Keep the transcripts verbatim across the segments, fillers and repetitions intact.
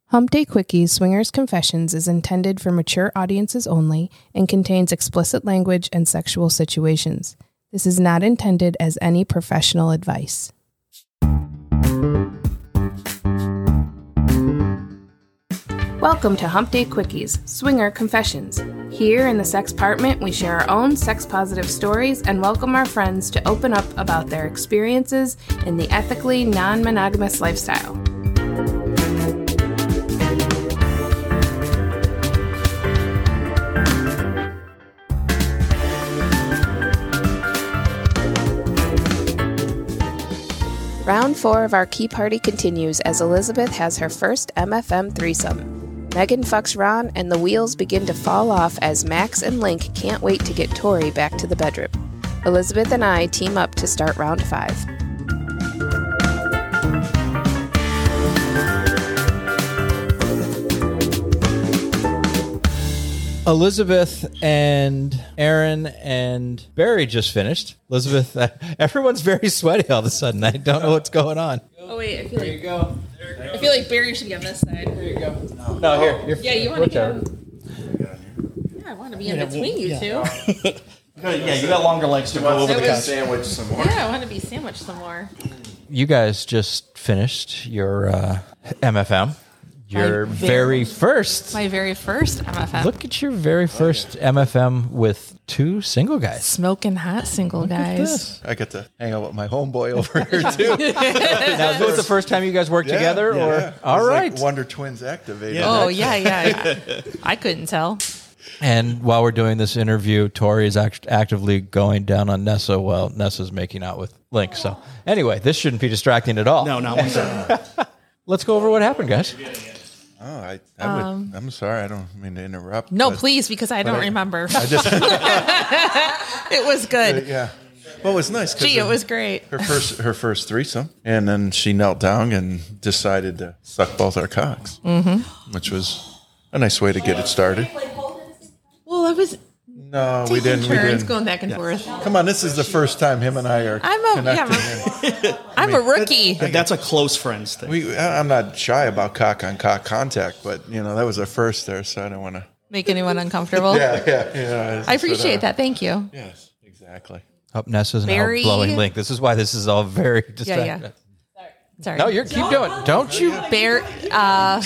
Hump Day Quickies Swingers Confessions is intended for mature audiences only and contains explicit language and sexual situations. This is not intended as any professional advice. Welcome to Hump Day Quickies Swinger Confessions. Here in the Sexpartment, we share our own sex-positive stories and welcome our friends to open up about their experiences in the ethically non-monogamous lifestyle. Round four of our key party continues as Elizabeth has her first M F M threesome. Megan fucks Ron and the wheels begin to fall off as Max and Link can't wait to get Tori back to the bedroom. Elizabeth and I team up to start round five. Elizabeth and Aaron and Barry just finished. Elizabeth, uh, everyone's very sweaty all of a sudden. I don't know what's going on. Oh wait, I feel there like you go. I feel like Barry should be on this side. There you go. No, no here, here. Yeah, you want to get in? Yeah, I want to be in Yeah, between well, you yeah. two. Yeah, you got longer legs to go over the couch. Sandwich some more. Yeah, I want to be sandwiched some more. You guys just finished your uh, M F M. Your My very, very- first. My very first M F M. Look at your very first M F M with two single guys. Smoking hot single guys. I get to hang out with my homeboy over here too. Now, is this the first time you guys work together? Yeah, or yeah. All It's right. like Wonder Twins activated. Yeah. Oh yeah, yeah, yeah. I couldn't tell. And while we're doing this interview, Tori is act- actively going down on Nessa while Nessa's making out with Link. So anyway, this shouldn't be distracting at all. No, no. I'm sorry. Let's go over what happened, guys. Oh, I, I would, Um, I'm sorry. I don't mean to interrupt. No, but please, because I don't I- remember. I just, It was good. yeah. Well, it was nice. 'cause Gee, it her- was great. Her first, her first threesome, and then she knelt down and decided to suck both our cocks, mm-hmm. which was a nice way to get it started. Well, I was No, we taking didn't. We turns didn't. going back and forth. Come on, this is the first time him and I are I'm a connecting. yeah, I'm a rookie. That's a close friends thing. We, I- I'm not shy about cock on cock contact, but you know that was our first there, so I don't want to. Make anyone uncomfortable. Yeah, yeah, yeah. I appreciate that. Thank you. Yes, exactly. Up Nessa's now Very- blowing Link. This is why this is all very distracting. yeah. Sorry. No, you're keep doing. Don't you? Bear. Uh,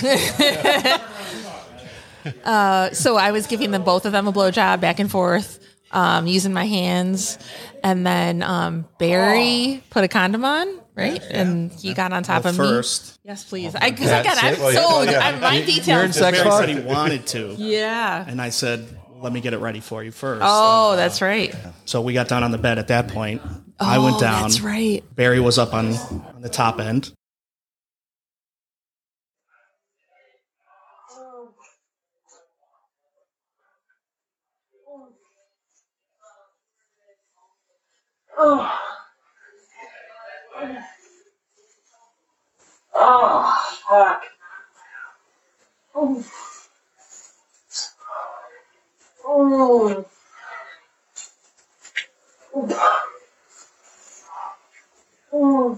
uh, so I was giving them both of them a blowjob back and forth, um, using my hands, and then um, Barry put a condom on, right? And he got on top Well, of first. me. Yes, please. I, cause I got. I'm it. Well, yeah, so. well, yeah. I'm my You're in details. sex Barry fog? said he wanted to, Yeah. and I said, "Let me get it ready for you first." Oh, that's right. So we got down on the bed at that point. I went Oh, down. That's right. Barry was up on, on the top end. Oh, fuck. Oh. Oh. Oh.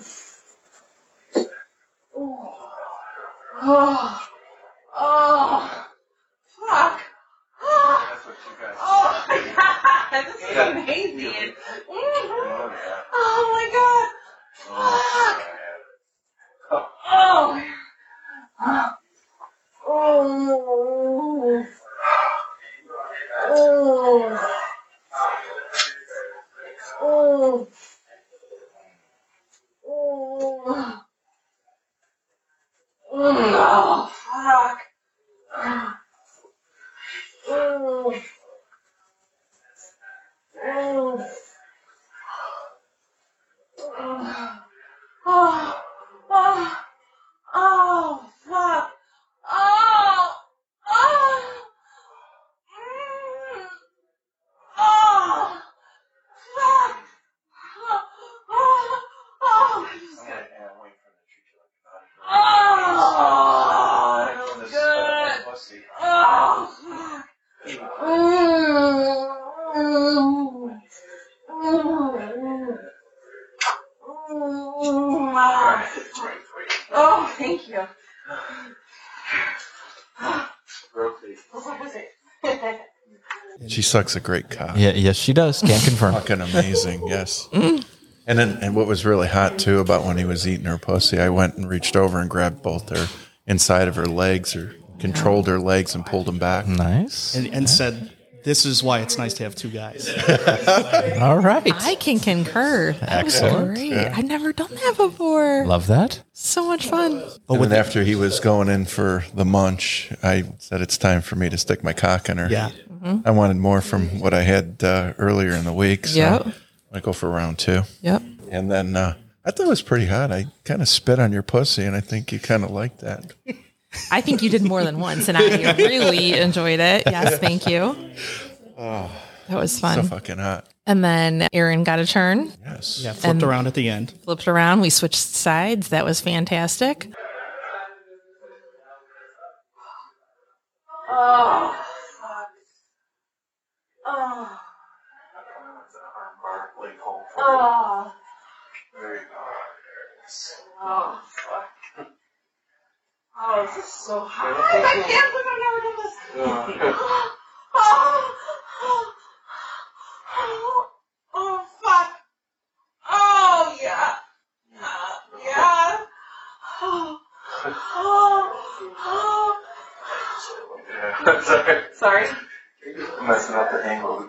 Oh. Oh. Fuck. Oh. Oh my god, this is amazing. Oh my god. Fuck. Oh. Oh. Oh. Oh. Oh. Oh, fuck. Oh. Oh. Oh. Oh. Oh, fuck. Oh. Oh. Mm. Oh. Fuck. Oh. Oh. Oh. Oh, that was good. She sucks a great cock. Yeah, yes, she does. Can't confirm. Fucking amazing, yes. And then, and what was really hot too about when he was eating her pussy, I went and reached over and grabbed both her inside of her legs, or controlled her legs and pulled them back. Nice. And, and said, "This is why it's nice to have two guys." All right. I can concur. That Excellent. was great. I've never done that before. Love that. So much fun. And then after he was going in for the munch, I said it's time for me to stick my cock in her. Yeah. I wanted more from what I had uh, earlier in the week, so Yep. I go for round two. Yep. And then uh, I thought it was pretty hot. I kind of spit on your pussy, and I think you kind of liked that. I think you did more than once, and I really enjoyed it. Yes, thank you. Oh, that was so fun. fucking hot. And then Aaron got a turn. Yes. Yeah, flipped And- around at the end. Flipped around. We switched sides. That was fantastic. Oh, fuck. Oh. Oh. Oh, fuck. Oh, this is so hot. I can't believe I've never done this. Oh, oh, oh, oh, fuck. Oh, yeah. Uh, yeah. Oh, oh, oh. Sorry. Messing up the angle.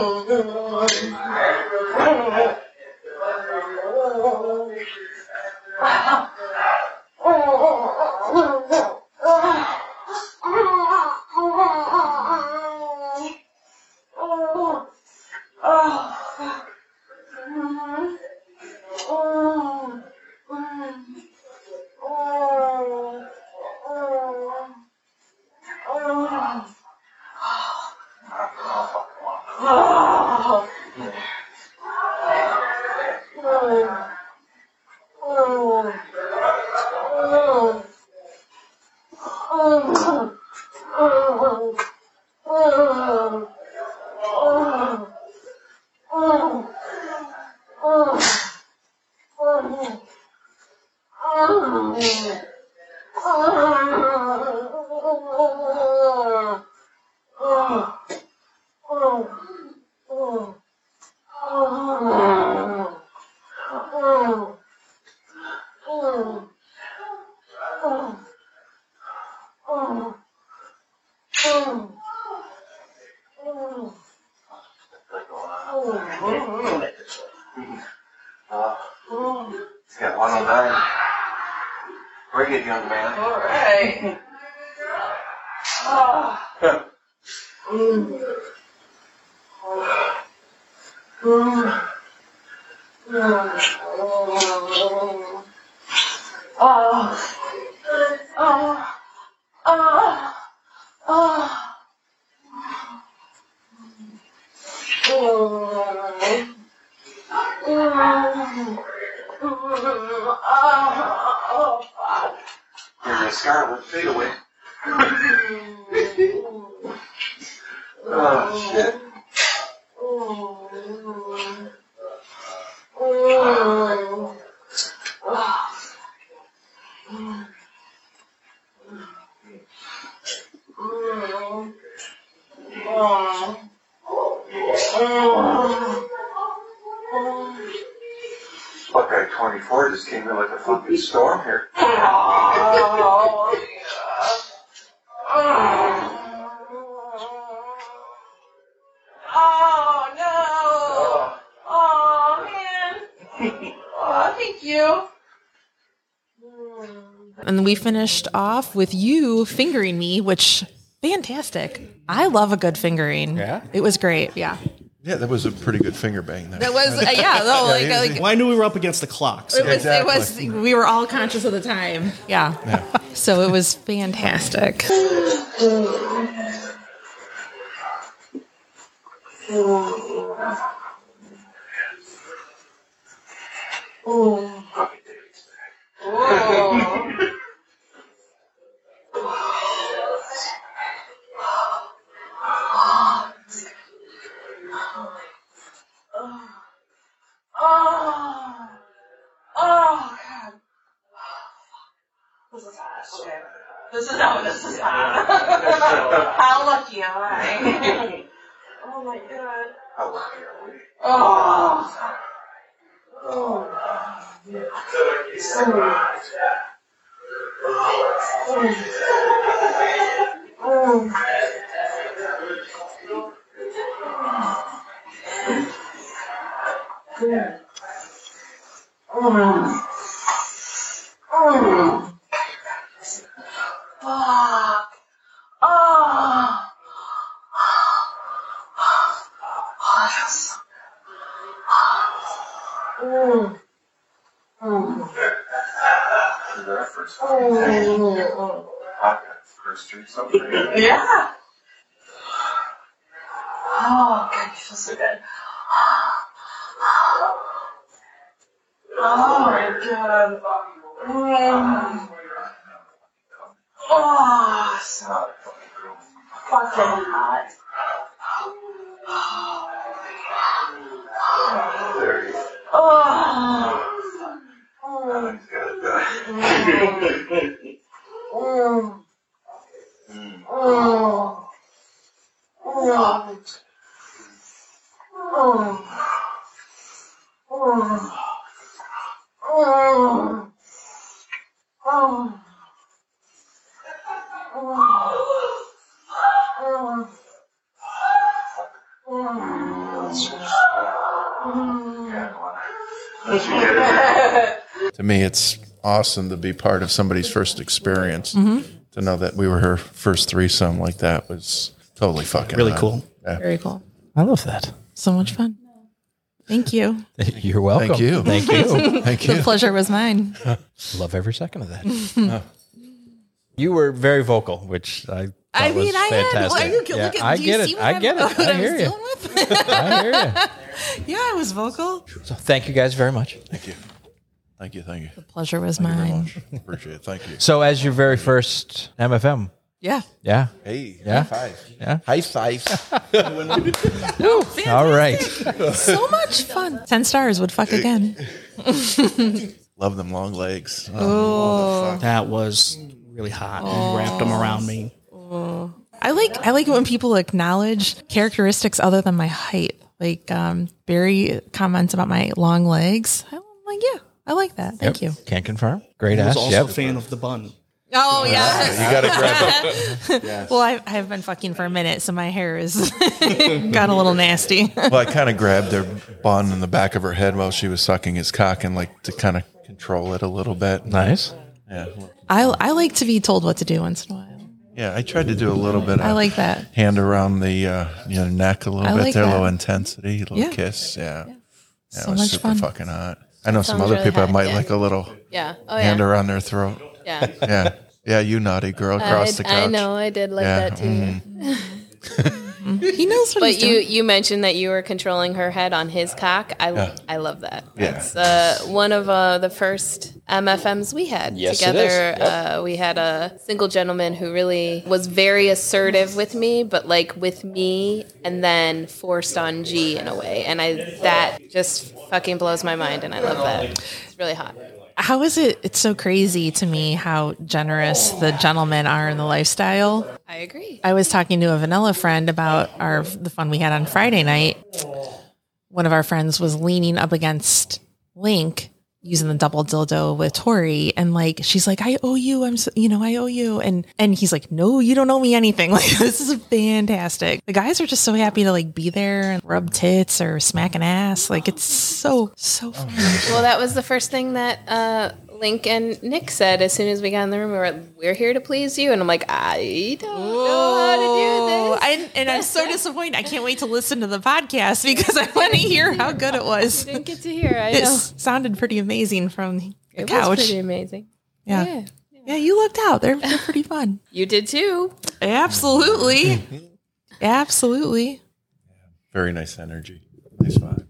It's got one oh nine. Bring it, young man. All right. Oh. Mm. Mm. Mm. Oh. Oh. Oh. Oh. Mm. Mm. Oh, fuck. Here's a scarlet fade away. Oh, shit. Buckeye twenty-four just came in like a fucking storm here. Oh, oh no! Oh man! Oh, thank you. And we finished off with you fingering me, which fantastic. I love a good fingering. Yeah? It was great. Yeah. Yeah, that was a pretty good finger bang there. That was, uh, yeah, no, like, Yeah, like Well, I knew we were up against the clock. So. it was, Exactly. it was, we were all conscious of the time. Yeah. So it was fantastic. Oh, oh, God. This is hot. Okay. This is, oh, this is hot. How lucky am I? Oh my god. How lucky are we? Oh. Oh. Oh. Oh. Oh. Fuck. Oh. Oh, yes. Mm. Mm. Is that our first Mm. podcast? First drink something? Yeah. Oh, God, you feel so good. Oh, my God. Mm. Oh, so fucking hot. There you go. Oh. Alex got it done. Mm. Mm. Oh. Oh. Oh. Oh. Oh. Oh. To me, it's awesome to be part of somebody's first experience. Mm-hmm. To know that we were her first threesome like that was totally fucking Really hot. cool. Yeah. Very cool. I love that. So much fun. Thank you. You're welcome. Thank you. Thank you. Thank The you. pleasure was mine. Love every second of that. You were very vocal, which I thought I mean, was I had. fantastic. Well, you, Yeah, look at, I do get you it. see what I I'm- get it. what I I hear was you. dealing with? I hear you. Yeah, I was vocal. So thank you guys very much. Thank you. Thank you. Thank you. The pleasure was Thank you very mine. much. Appreciate it. Thank you. So as your very first M F M, Yeah. yeah, Hey, Yeah. high five. yeah. High fives. All right. So much fun. Ten stars would fuck again. Love them long legs. Oh, That was really hot. And wrapped them around me. I like I like it when people acknowledge characteristics other than my height. Like um, Barry comments about my long legs. I'm like, yeah, I like that. Thank Yep. you. Can confirm. Great I was ass. also Yep. a fan of the bun. Oh yeah. you got to grab it. Well, I, I have been fucking for a minute, so my hair is got a little nasty. Well, I kind of grabbed her bun in the back of her head while she was sucking his cock and like to kind of control it a little bit. Nice. Yeah. I I like to be told what to do once in a while. Yeah, I tried to do a little bit of I like that. hand around the uh, you know, neck a little I bit like there, a that. little intensity, a little Yeah. kiss. Yeah. Yeah, So it was much super fun. fucking hot. I know some Sounds other really people hot, might yeah. like a little Yeah. Oh, hand yeah. around their throat. Yeah. Yeah. Yeah, you naughty girl across I, the couch. I know. I did like Yeah, that too. mhm. He knows what But he's you, doing. you mentioned that you were controlling her head on his cock. I, Yeah. I love that. Yeah. It's uh, one of uh, the first M F Ms we had Yes, it together. is. Yep. Uh, we had a single gentleman who really was very assertive with me, but like with me, and then forced on G in a way. And I that just fucking blows my mind, and I love that. It's really hot. How is it? It's so crazy to me how generous the gentlemen are in the lifestyle. I agree. I was talking to a vanilla friend about our the fun we had on Friday night. One of our friends was leaning up against Link using the double dildo with Tori, and like she's like, "I owe you. I'm, so, you know, I owe you." And and he's like, "No, you don't owe me anything." Like this is fantastic. The guys are just so happy to like be there and rub tits or smack an ass. Like it's so so fun. Well, that was the first thing that uh, Link and Nick said as soon as we got in the room. We were like, "We're here to please you," and I'm like, "I don't know how to do this." I, and I'm so disappointed. I can't wait to listen to the podcast because I want to hear how good it was. Didn't get to hear. I It know. sounded pretty amazing from the It couch. was pretty amazing. yeah. Yeah. yeah, you looked out. They're, they're pretty fun. You did too. Absolutely, absolutely. Very nice energy. Nice vibe.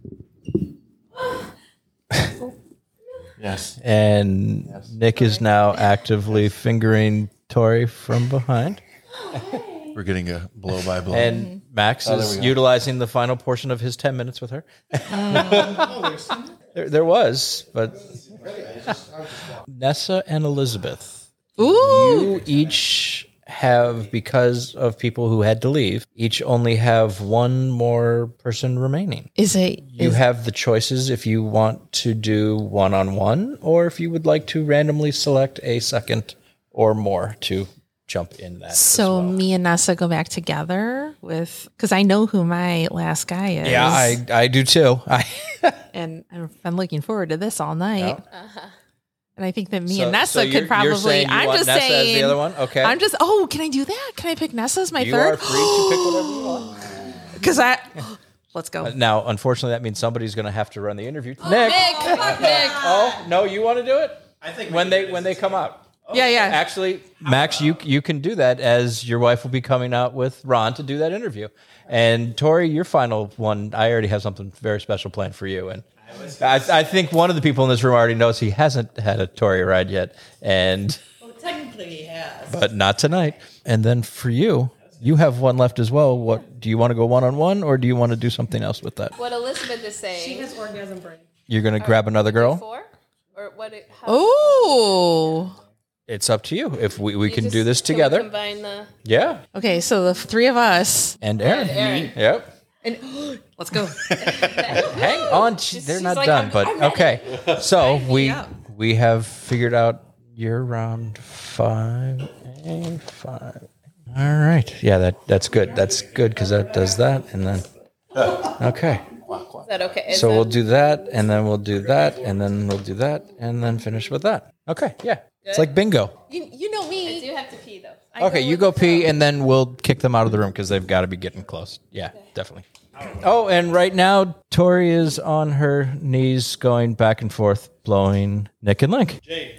Yes. And Nick is now actively fingering Tori from behind. We're getting a blow by blow. And Max Oh, there is we go. utilizing the final portion of his ten minutes with her. there, there was, but Nessa and Elizabeth, Ooh, you each have, because of people who had to leave, each only have one more person remaining. Is it? You is, have the choices if you want to do one-on-one or if you would like to randomly select a second or more to jump in that. so as well. me and Nessa go back together with, because I know who my last guy is. Yeah, I, I do too. I and I've been looking forward to this all night. Uh-huh. And I think that me So- and Nessa so you're- could probably. you're saying you I'm want just Nessa as the saying. other one? Okay. I'm just. Oh, can I do that? Can I pick Nessa as my you third? are free to pick whatever you want. Because I. Let's go. Now, unfortunately, that means somebody's going to have to run the interview. Nick. Nick, come on, Nick. Oh no, you want to do it? I think when they when they come out. Yeah, yeah. Actually, Max, you you can do that as your wife will be coming out with Ron to do that interview. And Tori, your final one, I already have something very special planned for you. And I, I think one of the people in this room already knows he hasn't had a Tori ride yet. And Well, technically he has. but not tonight. And then for you, you have one left as well. What do you want to go one on one, or do you want to do something else with that? What Elizabeth is saying. She has orgasm brain. You're going to grab another girl. Four? Or what? It, how, Oh. It's up to you. If we, we you can just- do this can we together. Combine the. Yeah. Okay, so the three of us. And Aaron. Aaron. Yep. And let's go. Hang on. She- They're she's not like, done, I'm- but I'm ready. okay. So we up. we have figured out your round five. A five. All right. Yeah, that that's good. That's good because that does that, and then okay. Is that okay? Is So that, we'll do that, and then we'll do that, and then we'll do that, and then finish with that. Okay. Yeah. It's like bingo. You, you know I me. do have to pee though. Okay, you go pee, and then we'll kick them out of the room because they've got to be getting close. Yeah, definitely. Oh, and right now, Tori is on her knees going back and forth, blowing Nick and Link.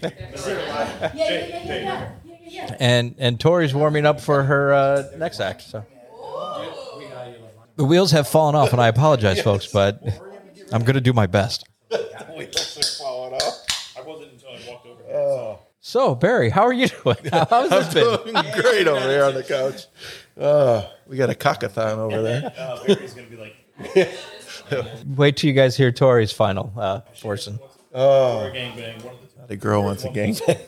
And and Tori's warming up for her uh, next act. So the wheels have fallen off, and I apologize, folks, but I'm going to do my best. So, Barry, how are you doing? How's this been? Doing great over here on the couch. Uh, we got a cockathon over there. Barry's gonna be like, Wait till you guys hear Tori's final uh, portion. Oh, gangbang. One of the the girl wants a gangbang.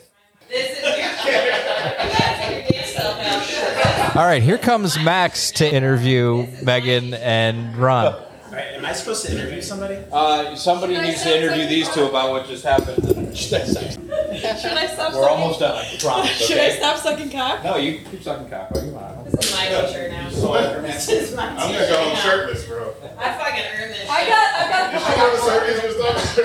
All right, here comes Max to interview Megan and Ron. All right, am I supposed to interview somebody? Uh, somebody needs to interview these two about what just happened. Should I stop We're almost done, I promise. Should I Okay? stop sucking cock? No, you keep sucking cock. What do you want? This is my t-shirt now. This is my I'm gonna go home shirtless, bro. I fucking earned this. I got, I got a couple.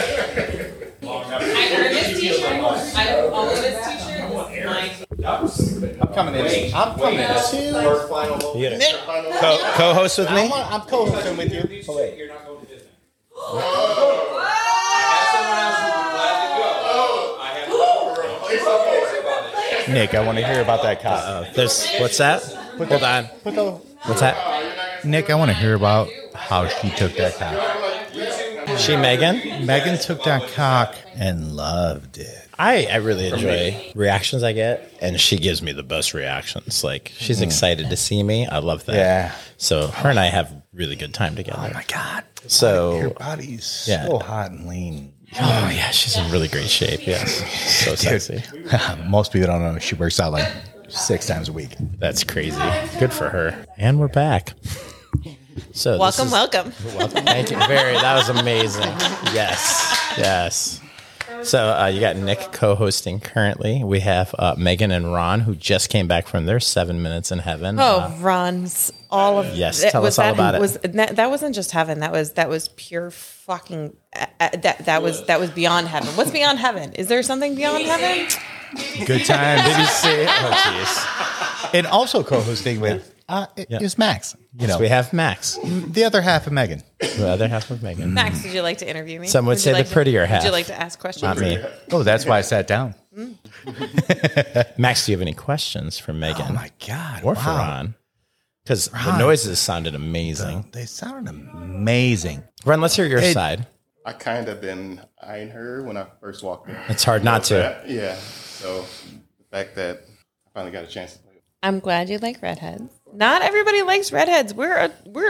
I earned this t-shirt. I all of this t-shirt is mine. I'm coming in. I'm coming in too. You Nick, Co- co-host with me? I'm co-hosting with you. Oh, wait. You're not going to Disney. I have someone else who's glad to go. I have no Nick, I want to hear about that cock. Uh, there's what's that? Hold on. Put the, What's that? Nick, I want to hear about how she took that cock. She Megan? Megan took that cock and loved it. I, I really enjoy reactions I get, and she gives me the best reactions. Like, she's excited to see me. I love that. Yeah. So her and I have really good time together. Oh my God. Your So, body's Yeah. so hot and lean. oh yeah, she's in really great shape. Yes, so sexy. Most people don't know she works out like six times a week. That's crazy. Good for her. And we're back. So this Welcome, is- welcome. Welcome. Thank you. Very. That was amazing. Yes. Yes. So uh, you got Nick co-hosting currently. We have uh, Megan and Ron, who just came back from their seven minutes in heaven. Oh, Uh, Ron's all of Yes, that- tell was us all that, about it. Was that, that wasn't just heaven? That was that was pure fucking uh, uh, that that was that was beyond heaven. What's beyond heaven? Is there something beyond heaven? Good time. did you see? Oh, jeez. And also co-hosting with uh, Yeah. is Max. You know, So we have Max, the other half of Megan. the other half of Megan. Max, would you like to interview me? Some would you say the like to- prettier half. Would you like to ask questions? Not me. Oh, that's why I sat down. Max, do you have any questions for Megan Oh my God. or for wow. Ron? Because the Ron. noises sounded amazing. They sounded amazing. Ron, let's hear your Hey. side. I kind of been eyeing her when I first walked in. It's hard not to. Yeah. So the fact that I finally got a chance to play. I'm glad you like redheads. Not everybody likes redheads. We're a, we're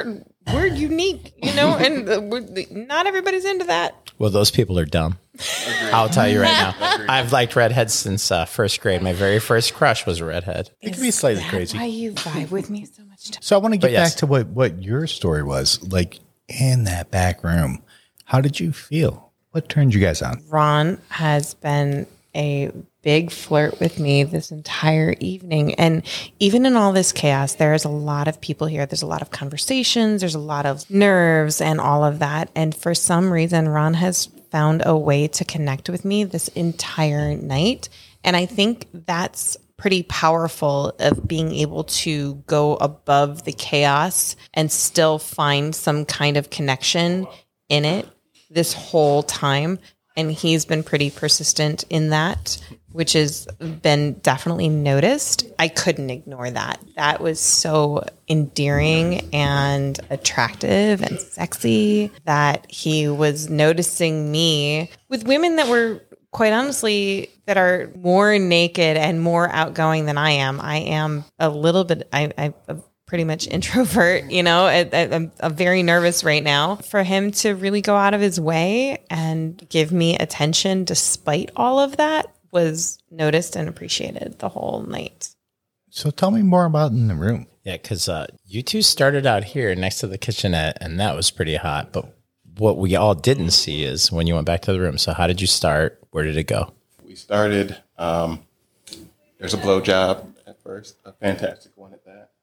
we're unique, you know, and uh, we're, not everybody's into that. Well, those people are dumb. I'll tell you right now. I've liked redheads since uh, first grade. My very first crush was a redhead. It can be slightly crazy. Why you vibe with me so much? Time? So I want to get But yes. back to what, what your story was like in that back room. How did you feel? What turned you guys on? Ron has been a big flirt with me this entire evening. And even in all this chaos, there's a lot of people here. There's a lot of conversations. There's a lot of nerves and all of that. And for some reason, Ron has found a way to connect with me this entire night. And I think that's pretty powerful of being able to go above the chaos and still find some kind of connection in it this whole time. And he's been pretty persistent in that, which has been definitely noticed. I couldn't ignore that. That was so endearing and attractive and sexy that he was noticing me with women that were, quite honestly, that are more naked and more outgoing than I am. I am a little bit, I, I pretty much introvert, you know, I, I, I'm, I'm very nervous right now. For him to really go out of his way and give me attention despite all of that was noticed and appreciated the whole night. So tell me more about in the room. Yeah, because uh, you two started out here next to the kitchenette, and that was pretty hot. But what we all didn't see is when you went back to the room. So how did you start? Where did it go? We started, um, there's a blowjob at first, a fantastic one at that.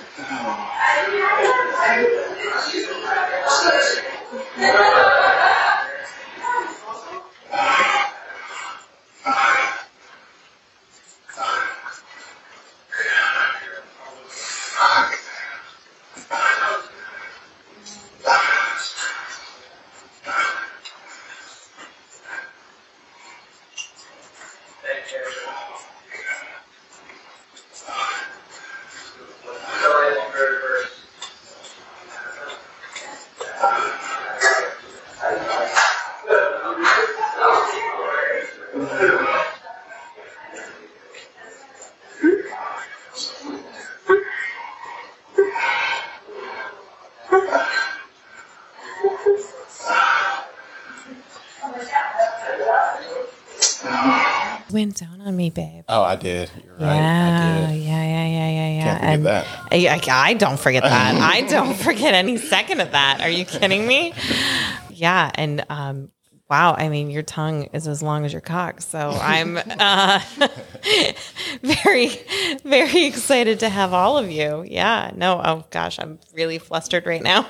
Went down on me, babe. Oh, I did. You're right. Yeah, I did. yeah, yeah, yeah, yeah, yeah. Can't forget And that. I, I, I don't forget that. I don't forget any second of that. Are you kidding me? Yeah, and um, wow, I mean, your tongue is as long as your cock, so I'm uh, very, very excited to have all of you. Yeah, no, oh gosh, I'm really flustered right now.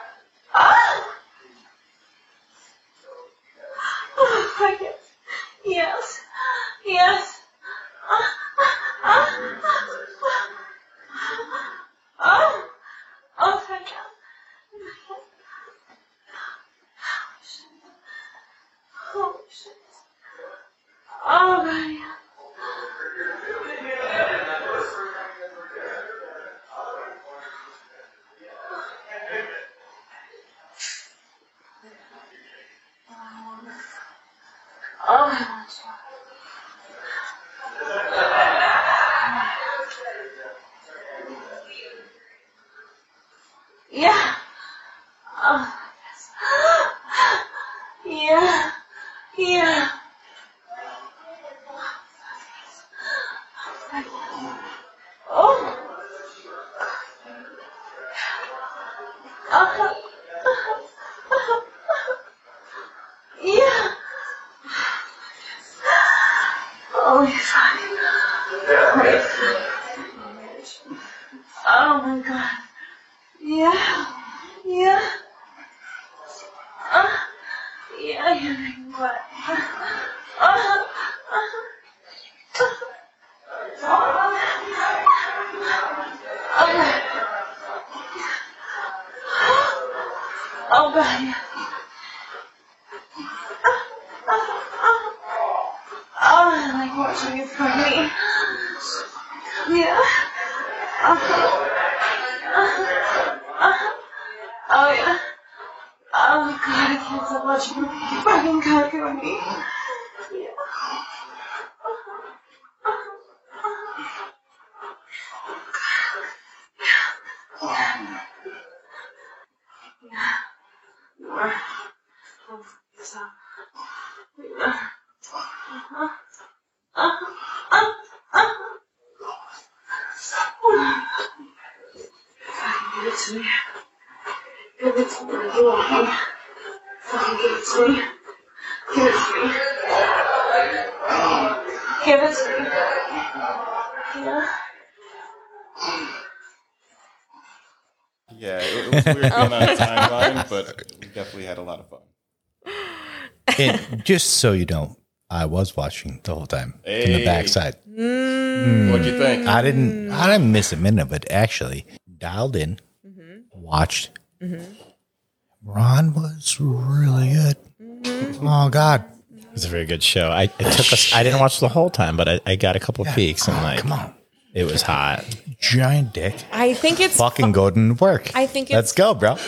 Oh my God. Yes. Yes. Oh. Oh. Oh my God. Oh shit. Oh my God. Oh my God. Yeah. Oh, yes. Yeah. Yeah. Oh. Uh-huh. Yeah. Oh, you're fine. Oh my God. Yeah. Yeah. Uh, yeah, you're making wet. Uh, uh, okay. Oh God. Yeah. Oh, I like watching you for me. Yeah. Uh, uh, uh, oh yeah. Oh my God, I can't stop watching you fucking cock on me. Yeah. to me. Give it to me. You want me? Fucking give it to me. Give it to me. Give it to me. Yeah. Yeah, it, it was weird being on a timeline, but we definitely had a lot of fun. And just so you know, I was watching the whole time from the Hey. backside. Mm. What'd you think? I didn't. I didn't miss a minute of it. Actually, dialed in, Mm-hmm. watched. Ron was really good. Oh God, It was a very good show. I it took us. I didn't watch the whole time, but I, I got a couple of peeks and like, come on, it was hot. giant dick. I think it's Fucking go to work. I think Let's it's- go, bro.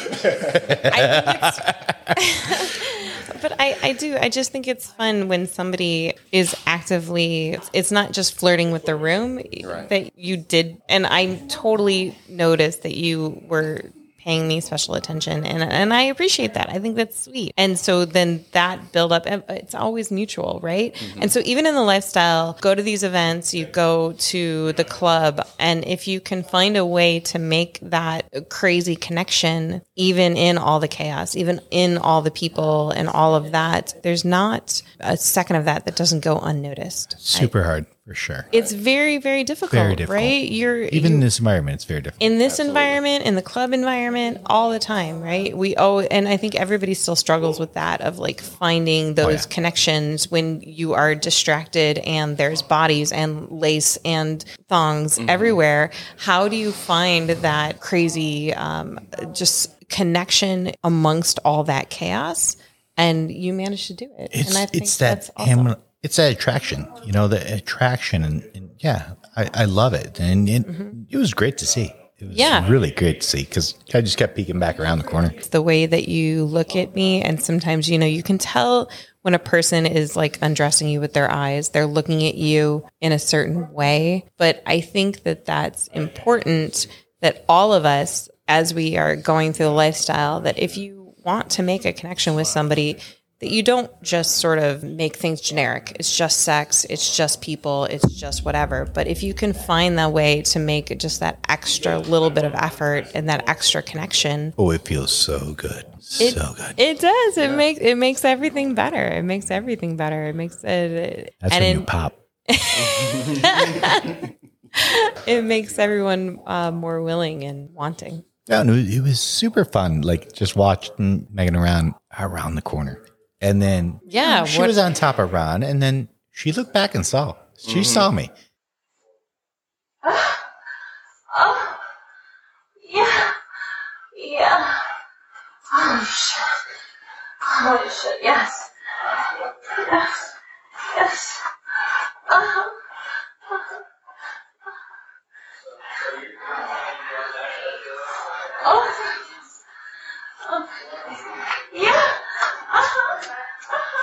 But I, I do. I just think it's fun when somebody is actively, it's not just flirting with the room that you did. And I totally noticed that you were paying me special attention. And, and I appreciate that. I think that's sweet. And so then that build up, it's always mutual, right? Mhm. And so even in the lifestyle, go to these events, you go to the club. And if you can find a way to make that crazy connection, even in all the chaos, even in all the people and all of that, there's not a second of that that doesn't go unnoticed. Super hard for sure. It's very, very difficult, Very difficult. right? You're Even you- in this environment, it's very difficult. in this environment, in the club environment, all the time, right? We oh, and I think everybody still struggles with that of like finding those connections when you are distracted and there's bodies and lace and thongs everywhere. How do you find that crazy, um, just connection amongst all that chaos? And you manage to do it. It's and I think it's that that's awesome. am- it's that attraction, you know, the attraction, and, and yeah, I, I love it, and it, it was great to see. It was Yeah. really great to see because I just kept peeking back around the corner. It's the way that you look at me. And sometimes, you know, you can tell when a person is like undressing you with their eyes, they're looking at you in a certain way. But I think that that's important that all of us, as we are going through the lifestyle, that if you want to make a connection with somebody, that you don't just sort of make things generic. It's just sex. It's just people. It's just whatever. But if you can find that way to make just that extra little bit of effort and that extra connection, Oh, it feels so good, it, so good. it does. It makes it makes everything better. It makes everything better. It makes it. That's and when it, you pop. it makes everyone uh, more willing and wanting. Yeah, no, it was super fun. Like just watching Megan around around the corner, and then Yeah, she what- was on top of Ron, and then she looked back and saw. She Mhm. saw me. Oh, yeah, yeah. Oh shit. Oh shit. Yes. Yes. Yes. Uh-huh. Uh-huh. Oh, yes. Oh, yeah. Uh-huh. Uh-huh.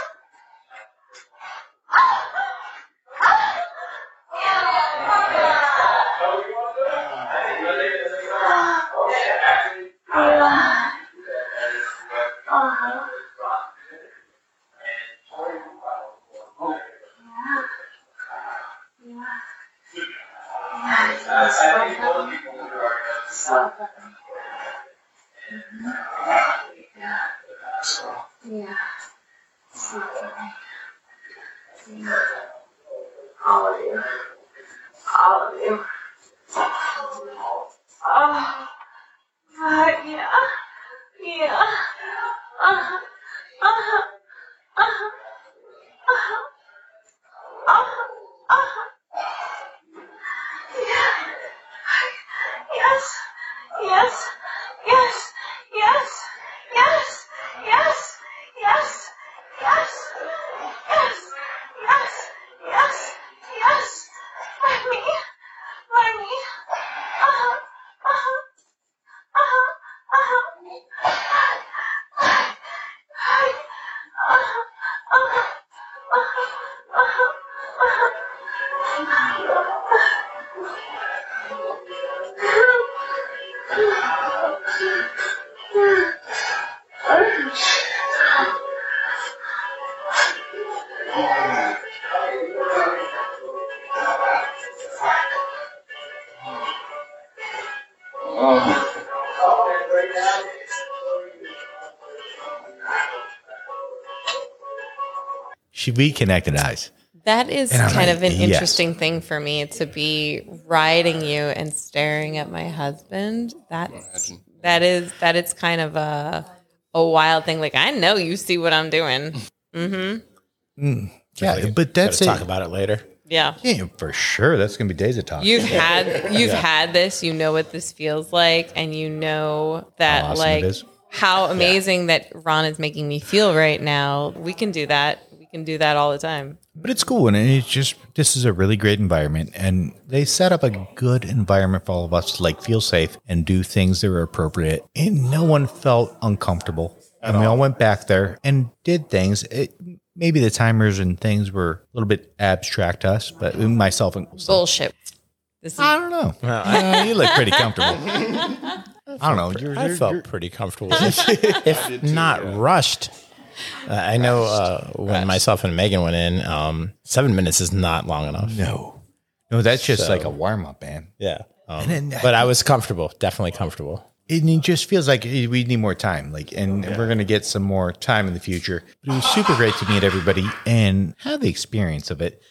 Yeah. Yeah. All of you. All of you. Oh. Uh, yeah. Yeah. Uh-huh. Uh-huh. Uh-huh. Uh-huh. Uh-huh. Uh-huh. Yeah. Yes. Yes. Yes. Yes. Yes. Yes. Yes. Yes. Yes. Yes. Yes. Yes. Let me. Let me. Uh-huh. Uh-huh. Uh-huh. Uh-huh. Uh-huh. Uh-huh. Uh-huh. Uh-huh. she we connected eyes. That is And I'm kind like, of an yes. interesting thing for me to be riding you and staring at my husband. That's that is that it's kind of a a wild thing. Like I know you see what I'm doing. Mm-hmm. Mm. Yeah, Like, but that's gotta it. talk about it later. Yeah. Yeah, for sure. That's gonna be days of talk. You've had you've Yeah. had this. You know what this feels like, and you know that How awesome like it is. how amazing that Ron is making me feel right now. We can do that. We can do that all the time. But it's cool, and it's just this is a really great environment, and they set up a good environment for all of us to like feel safe and do things that are appropriate, and no one felt uncomfortable. And we all went back there and did things. It, maybe the timers and things were a little bit abstract to us, but myself and Bullshit. This is- I don't know. Uh, you look pretty comfortable. I don't know. You're, I you're- felt you're- pretty comfortable, if not rushed. Uh, I know uh, when myself and Megan went in, um, seven minutes is not long enough. No, no, that's just So- like a warm up, man. Yeah, um, And then- but I was comfortable, definitely comfortable. And it just feels like we need more time. Like, and we're going to get some more time in the future. But it was super great to meet everybody and have the experience of it.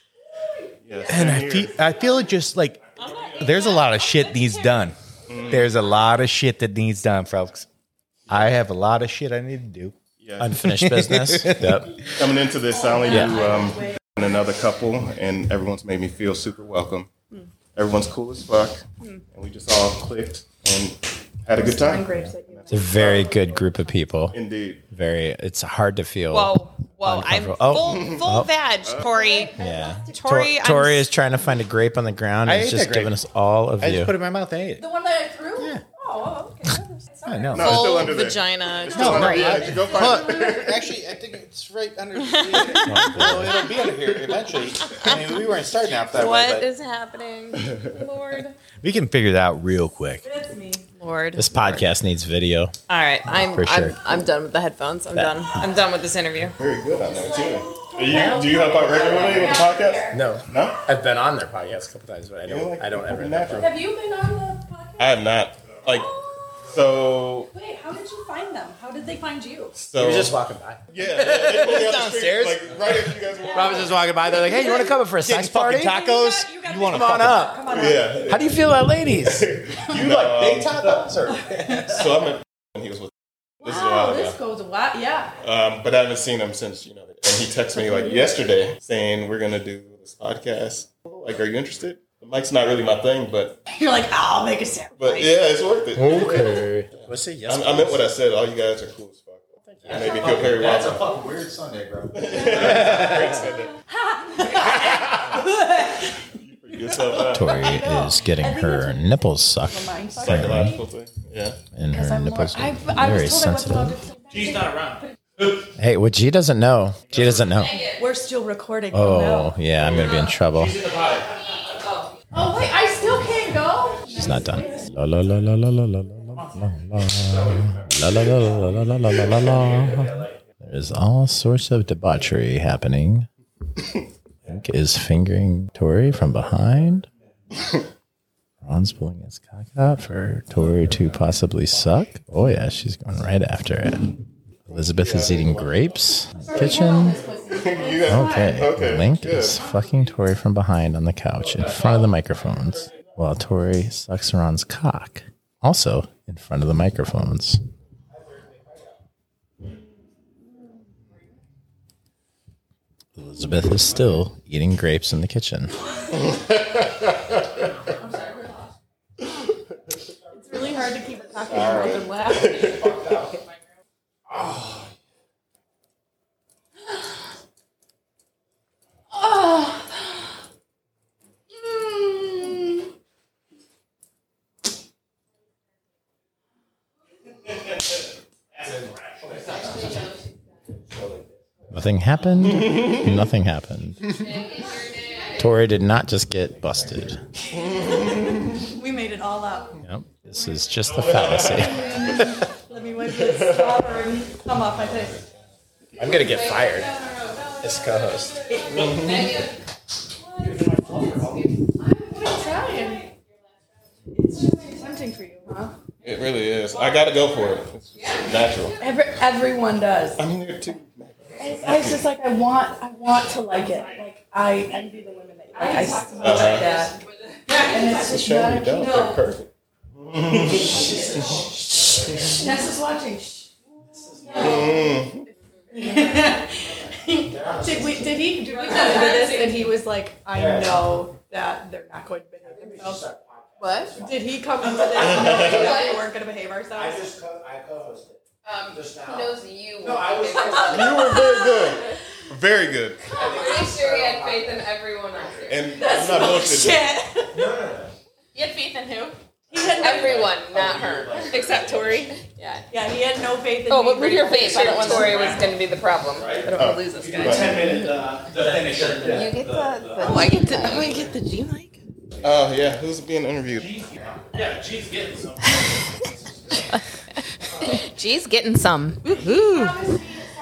And I feel, I feel it just like there's a lot of shit needs done. There's a lot of shit that needs done, folks. I have a lot of shit I need to do. Unfinished business. Yep. Coming into this, I only Yeah. knew um, and another couple, and everyone's made me feel super welcome. Everyone's cool as fuck, and we just all clicked and had a good time. It's a very good group of people. Indeed. Very. It's hard to feel. Whoa, whoa! I'm uncomfortable. full full Oh. badge, Tori. Yeah. Tori, Tor- Tori I'm- is trying to find a grape on the ground I and ate is just that grape. giving us all of I you. just put it in my mouth and ate it. The one that I threw? Yeah. Oh, okay. I know. No, it's still Full under there. vagina. It's still under there. Go find it. Actually, I think it's right under. well, it'll be under here eventually. I mean, we weren't starting out that What way. but is happening, Lord? We can figure that out real quick. That's me. Lord. This podcast needs video. All right, I'm For sure. I'm, I'm done with the headphones. I'm done. I'm done with this interview. Very good on that too. Do you, do you help out regularly with the podcast? No. No? I've been on their podcast a couple times, but I don't. I don't ever. Natural. Have you been on the podcast? I have not. Like, so. Wait, how did you find them? How did they find you? So You were just walking by. Yeah, yeah, they pulled me out the Downstairs. street, like right as you guys were. Rob was just walking by. They're like, "Hey, you want to come up for a sex party? tacos? You, got, You want to Come on up. Come on up. Yeah. How do you feel about ladies?" You like big tacos or? So I met when he was with. This is a Wow, while this ago. goes a while. Yeah. Um, but I haven't seen him since, you know. And he texted me like yesterday saying we're gonna do this podcast. Like, are you interested? The mic's not really my thing, but You're like, I'll make a sandwich. but yeah, it's worth it. Okay. What's it? I, I meant what I said. All you guys are cool as fuck. It made me feel very welcome. fucking weird Sunday, bro. Yourself out. Tori is getting her nipples sucked. Psychological thing. Yeah. And her nipples I, are I very was told I wasn't allowed sensitive. to. She's not around. Hey, what G doesn't know, G doesn't know. We're still recording. Oh, no. yeah, I'm gonna be in trouble. Oh wait, I still can't go. She's not done. La la la la la la la la la la la la la la la la la la. There's all sorts of debauchery happening. Link is fingering Tori from behind. Ron's pulling his cock out for Tori to possibly suck. Oh yeah, she's going right after it. Elizabeth is eating grapes in the kitchen. Okay. Okay, Link good. is fucking Tori from behind on the couch in front of the microphones while Tori sucks Ron's cock. Also in front of the microphones. Elizabeth is still eating grapes in the kitchen. It's really hard to keep a cock in your mouth and laugh. Oh. Mm. Nothing happened. Nothing happened. Tori did not just get busted. We made it all up. Yep. This is just a fallacy. Let me wipe this stopper and come off my face. I'm going to get fired as co-host. I'm trying. It's tempting for you, huh? It really is. I got to go for it. It's natural. Every, everyone does. I'm here too. I was just like, I want, I want to like it. Like, I envy the women that like, I see like that. And it's just Show not you don't. no. They're perfect. Nessa's watching. Mm. did we? Did he? Did we come into this? And he was like, I know that they're not going to behave themselves. What? Did he come into this knowing that we weren't going to behave ourselves? I just co- I co-hosted. Um, Just now. he knows you. No, I was. You were very good. Very good. I'm pretty sure he had faith in everyone else here. And I'm not bullshitting. No, no, no. You had faith in who? He had everyone, not her. Except Tori. Yeah. Yeah, he had no faith in Oh, me. but move your face. I don't want Tori was going to be the problem. I don't want to lose this guy. Ten minute uh, the finisher. You get the. the Oh, I get to. Oh, I get the G mic. Oh yeah, who's being interviewed? Yeah, she's getting some. G's getting some. Woohoo.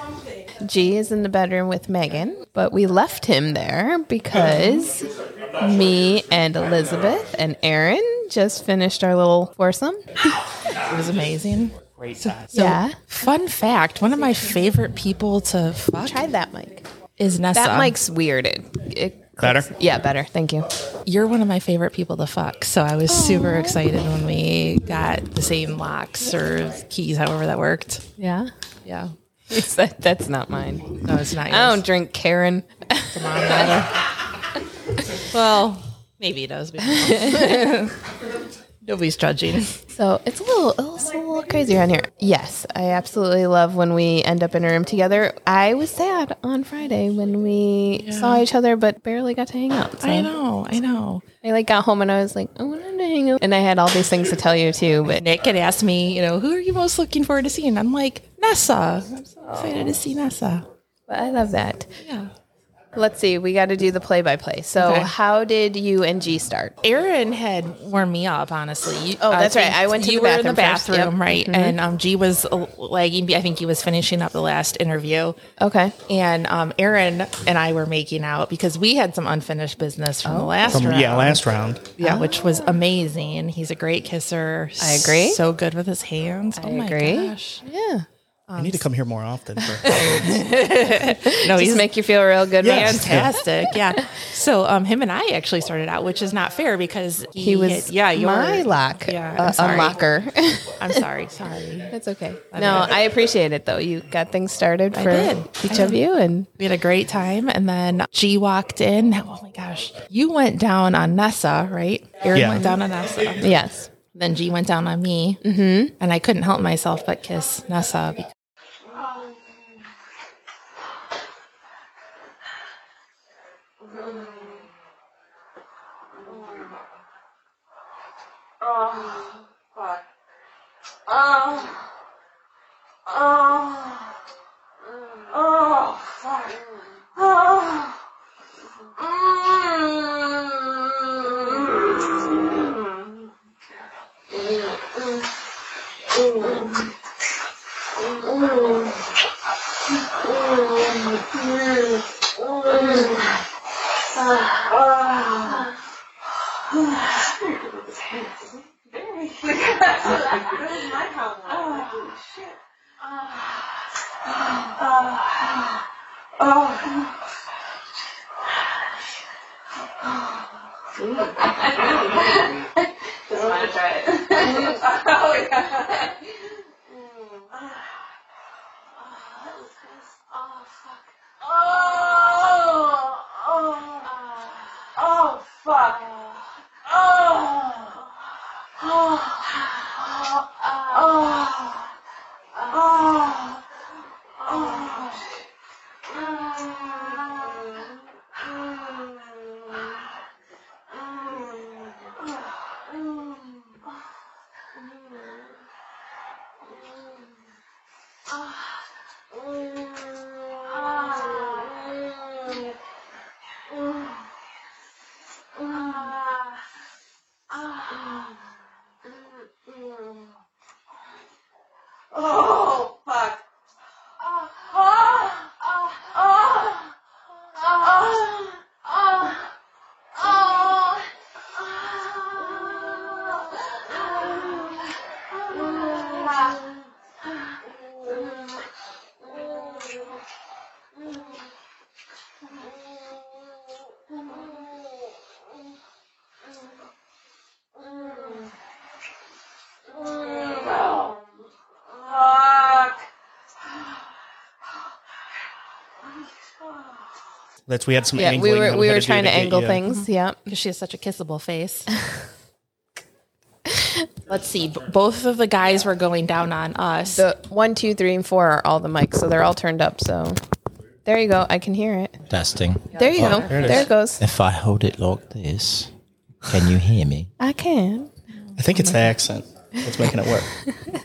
G is in the bedroom with Megan, but we left him there because me and Elizabeth and Aaron just finished our little foursome. It was amazing. Great time. So, Yeah. Fun fact: one of my favorite people to fuck Try that mic. is Nessa. That mic's weird. It, it Better? Yeah, better. Thank you. You're one of my favorite people to fuck, so I was super excited when we got the same locks or keys, however that worked. Yeah. Yeah. It's that, that's not mine. No, it's not yours. I don't drink Karen. Come on, Netta. Well, maybe he does. But nobody's judging. So it's a little, it's a little crazy around here. Yes, I absolutely love when we end up in a room together. I was sad on Friday when we Yeah. saw each other, but barely got to hang out. So I know, I know. I like got home and I was like, I wanted to hang out, and I had all these things to tell you too. But Nick had asked me, you know, who are you most looking forward to seeing? I'm like, Nessa. I'm so excited to see Nessa. but I love that. Yeah. Let's see. We got to do the play-by-play. So, Okay. how did you and G start? Aaron had warmed me up, honestly. You, Oh, that's right. think I went to you the were in the bathroom first. bathroom, Yep. right? Mhm. And um, G was uh, lagging. I think he was finishing up the last interview. Okay. And um, Aaron and I were making out because we had some unfinished business from the last From, round. yeah, last round. Yeah, which was amazing. He's a great kisser. I agree. So good with his hands. I oh my agree. gosh. Yeah. I need to come here more often. For No, Just he's make you feel real good, man. fantastic. Yeah. So um, him and I actually started out, which is not fair because he, He was hit- yeah, your, my lock, Yeah, uh, I'm sorry. unlocker. I'm sorry. Sorry. That's okay. I No, mean- I appreciate it though. You got things started I for did. each I of did. you, and We had a great time, and then G walked in. Oh my gosh, you went down on Nessa, right? Aaron Yeah. went down on Nessa. yes, Then G went down on me, mm-hmm. and I couldn't help myself but kiss Nessa. Because Oh, fuck. Oh. Oh. Oh, fuck. Oh. Just want to try it. Oh, yeah. Oh, fuck. Oh, oh, oh, fuck. Oh, oh, oh, oh, oh. Oh, fuck. Oh, oh, oh, oh, oh, oh, oh. That's we had some. Yeah, we angling were that we had were do trying to get angle you. things. Yeah, because she has such a kissable face. Let's see. b- Both of the guys were going down on us. the one, two, three, and four are all the mics, so they're all turned up. So there you go. I can hear it. Testing. There you go. there it There is. it goes. If I hold it like this, can you hear me? I can. I think it's the accent that's making it work.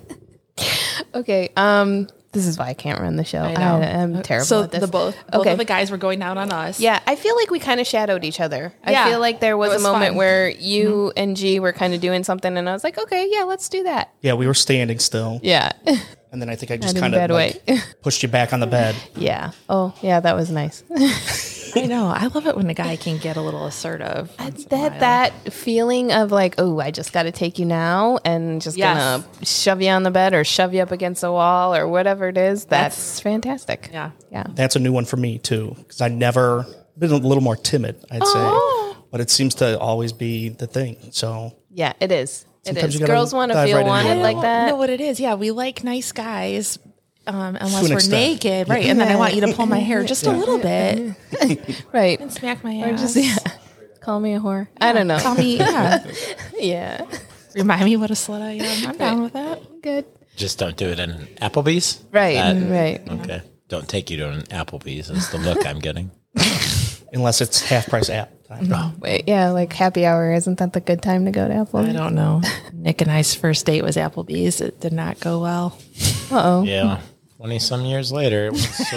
Okay. Um, this is why I can't run the show. I know. I, am terrible So at this. the both both Okay. of the guys were going down on us. Yeah, I feel like we kind of shadowed each other. I Yeah, feel like there was, it was a moment fun. where you and G were kind of doing something, and I was like, okay, yeah, let's do that. Yeah, we were standing still, Yeah. and then I think I Not just in a kind of bad way. like, pushed you back on the bed. Yeah. Oh, yeah, that was nice. I know. I love it when a guy can get a little assertive. once in a that while. that feeling of like, oh, I just got to take you now, and just Yes. gonna shove you on the bed or shove you up against a wall or whatever it is. That's, That's- fantastic. Yeah. Yeah. That's a new one for me too, because I never been a little more timid, I'd Oh. say, but it seems to always be the thing. So Yeah, it is. It Sometimes is. you gotta Girls want to dive feel right into wanted it. like I that. know what it is. Yeah, we like nice guys, um, unless To an we're extent. naked, right? And then I want you to pull my hair just a little bit Right. and smack my Or ass. just yeah. Call me a whore. I don't know. Call me, yeah. Yeah. Remind me what a slut I am. I'm down with that. Good. Just don't do it in Applebee's. Right. That- Right. Okay. Don't take you to an Applebee's. Is the look I'm getting. unless it's half price app time. Wait, yeah, like happy hour. Isn't that the good time to go to Apple? I don't know. Nick and I's first date was Applebee's. It did not go well. Uh oh. Yeah. Twenty some years later, it was so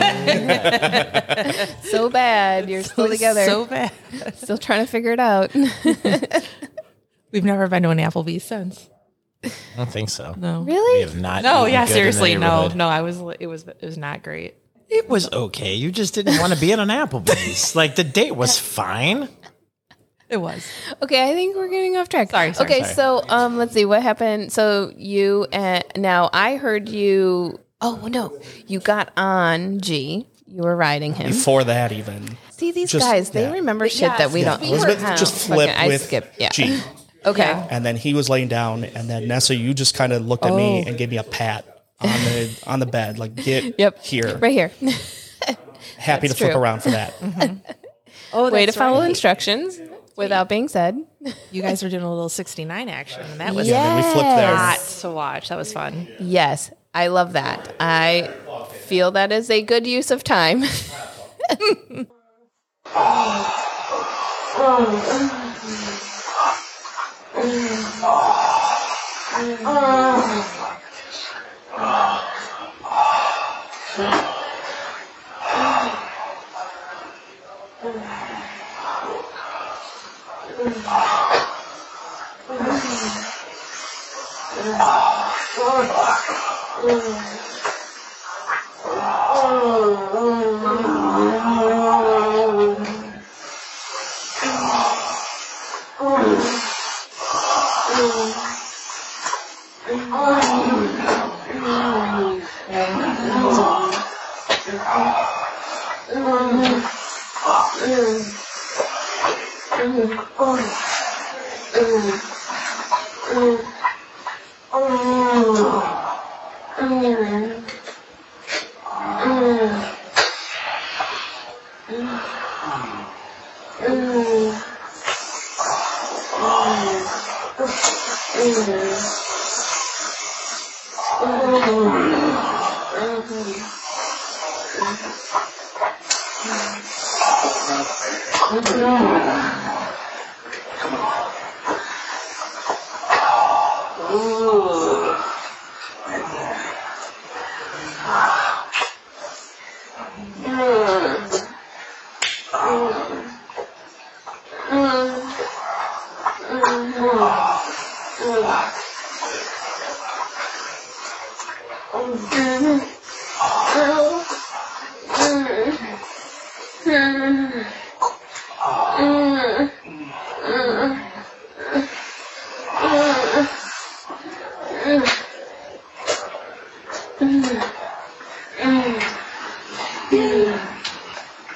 bad. So bad. You're still together. So bad. Still trying to figure it out. We've never been to an Applebee's since. I don't think so. No. We Really? have not. No, eaten yeah, good in the seriously, no, neighborhood. no. I was, it was, it was not great. It was okay. You just didn't want to be in an Applebee's. Like the date was fine. It was. Okay, I think we're getting off track. Sorry, sorry, Okay, sorry. so um, let's see what happened. So you uh, now I heard you. Oh no, you got on G. You were riding him. Before that, even See these just- guys? They yeah. remember shit Yes, that we yeah. don't. Elizabeth Oh, just fucking- flipped I with skipped. Yeah. G. Okay. Yeah. And then he was laying down, and then Nessa, you just kind of looked at me Oh. and gave me a pat on the on the bed, like get Yep. here. Right here. Happy That's to flip true. around for that. Oh, Way to that's follow right. instructions without being said. You guys were doing a little sixty-nine action, and that was Yeah. Then we flipped there. hot to watch. That was fun. Yes, I love that. I feel that is a good use of time.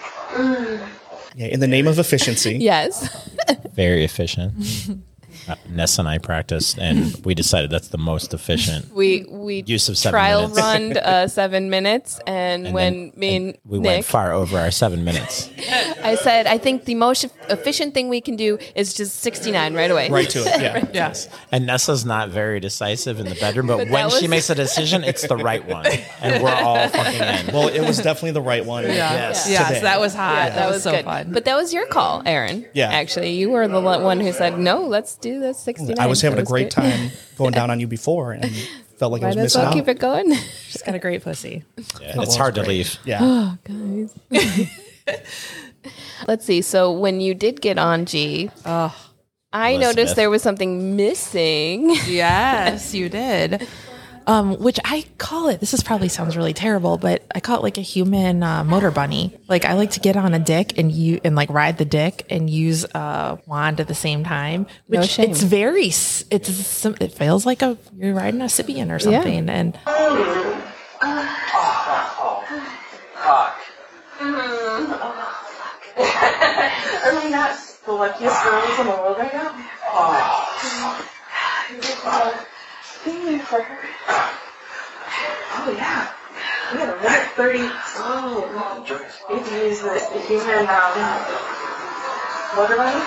Yeah, in the name of efficiency. Yes. Very efficient. Uh, Ness and I practiced, and we decided that's the most efficient. We we use of seven trial minutes. run uh, seven minutes, and, And when then- me and We Nick, went far over our seven minutes. I said, I think the most efficient thing we can do is just sixty-nine right away. Right to it. Yeah. Yes. And Nessa's not very decisive in the bedroom, but, But when that she was- makes a decision, it's the right one, and we're all fucking in. Well, it was definitely the right one. Yes. Yes, Today. that was hot. Yeah, that, that was, was so good. fun. But that was your call, Aaron. Yeah. Actually, you were the one who said, no, let's do this sixty-nine. I was having That a great good. time going down on you before and felt like I was Might as missing well out. keep it going. She's got a great pussy. Yeah, It it's was hard to great. leave. Yeah. Oh, guys. Let's see. So when you did get on G, Oh, I Elizabeth. noticed there was something missing. yes, you did. Um, which I call it, this is probably sounds really terrible, but I call it like a human uh, motor bunny. Like I like to get on a dick and you and like ride the dick and use a wand at the same time. Which No shame. it's very, s- it's some- it feels like a you're riding a Sibian or something. And Are we not the luckiest girls in the world right now? Oh. Thank you for her. Oh, yeah. We had a minute thirty. Oh, we have to use the, the human um, motor bunny.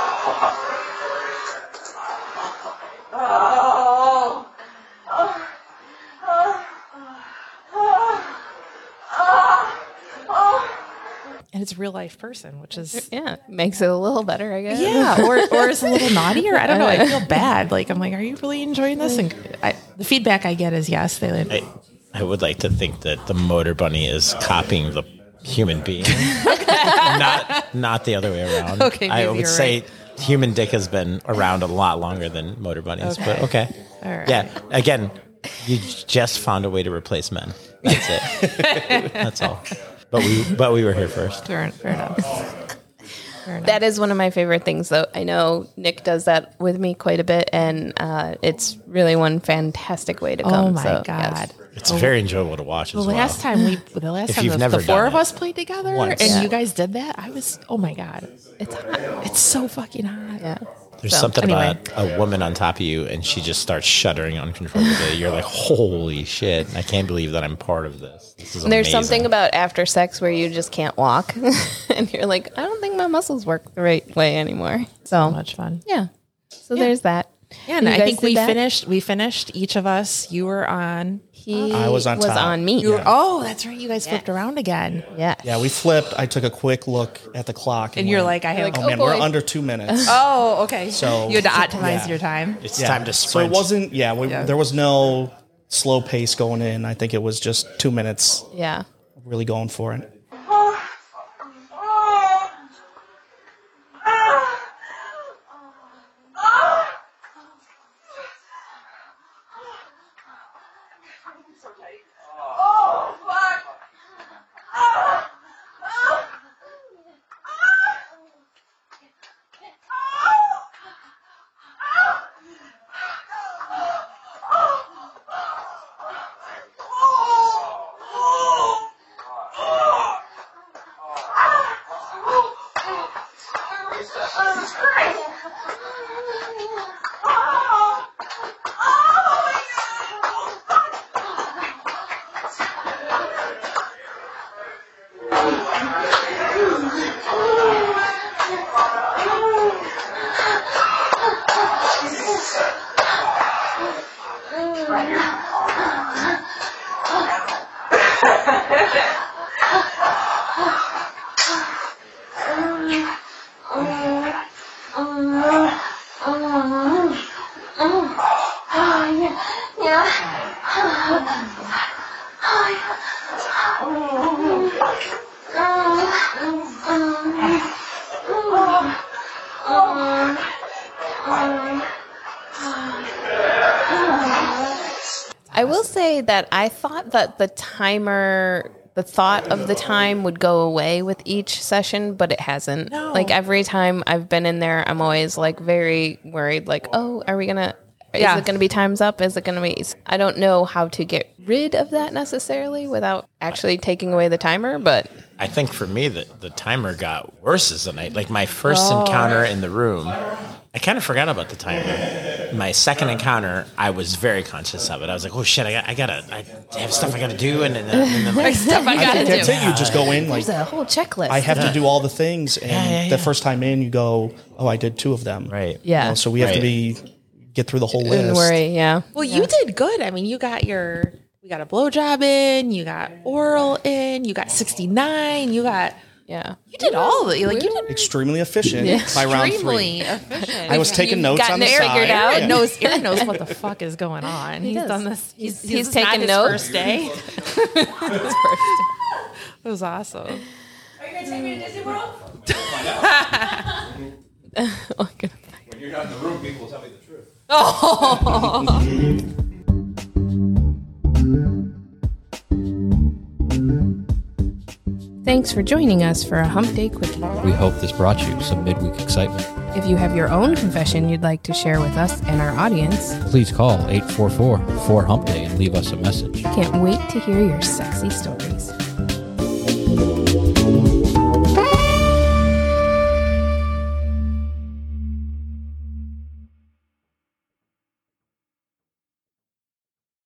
Oh. Oh. Oh. Oh. Oh. Oh. and it's a real life person, which is Yeah, makes it a little better, I guess. yeah, or or it's a little naughtier. I don't know. I feel bad. Like I'm like, are you really enjoying this? And I, the feedback I get is yes. They I, I would like to think that the motor bunny is copying the human being, not not the other way around. Okay, I maybe would you're say human dick has been around a lot longer than motor bunnies, but Okay. okay. All right. Yeah, again, you just found a way to replace men. That's it. That's all. But we but we were here first. fair, fair enough. Fair enough. That is one of my favorite things, though. I know Nick does that with me quite a bit, and uh, it's really one fantastic way to come. Oh my so, god! yes. It's very enjoyable to watch The as well. last time we, the last If time you've the, never the four done of it. us played together, Once. and Yeah. you guys did that, I was oh my god, It's hot. it's so fucking hot. Yeah. There's So, something anyway. about a woman on top of you, and she just starts shuddering uncontrollably. You're like, holy shit! I can't believe that I'm part of this. This is And there's amazing. something about after sex where you just can't walk, and you're like, I don't think my muscles work the right way anymore. So Much fun. yeah. So there's that. Yeah, and You I guys think did we that? finished. We finished each of us. You were on. He I was on top. on me. You were, oh, that's right. You guys flipped around again. Yeah. Yeah, we flipped. I took a quick look at the clock. And you're went, like, I have. like, oh, oh, man, we're boy. under two minutes. Oh, okay. So- you had to optimize Yeah. your time. It's Yeah. time to So sprint. it wasn't, yeah, we, Yeah. there was no slow pace going in. I think it was just two minutes Yeah. really going for it. Oh, fuck. I will say that I thought that the timer, the thought of the time would go away with each session, but it hasn't. No. Like every time I've been in there, I'm always like very worried, like, oh, are we going to Is Yeah. it going to be time's up? Is it going to be? I don't know how to get rid of that necessarily without actually taking away the timer, but I think for me, the, the timer got worse as the night. Like my first Oh. encounter in the room, I kind of forgot about the timer. My second encounter, I was very conscious of it. I was like, "Oh shit, I got, I gotta, I have stuff I gotta do," and then, and then like, stuff I I gotta think do. that's it. You just go in like There's a whole checklist. I have Yeah. to do all the things, and Yeah, yeah, the yeah. first time in, you go, "Oh, I did two of them." right? Yeah. You know, so we have to Right. be get through the whole Don't list. worry. Yeah. Well, you did good. I mean, you got your, we got a blowjob in, you got oral in, you got sixty-nine, you got, Yeah. you did all of it. Like you did Extremely efficient Yeah. by round extremely three. efficient. I was taking You've notes gotten on the it side. figured out. Aaron knows, Aaron knows what the fuck is going on. He's does. done this. He's, He's- he's this is not taking his notes. First day. It was awesome. Are you gonna take me to Disney World? Oh, good. When you're not in the room, people tell me the truth. Thanks for joining us for a Hump Day Quickie. We hope this brought you some midweek excitement. If you have your own confession you'd like to share with us and our audience, Please call eight four four, four hump day and leave us a message. can't wait to hear your sexy stories.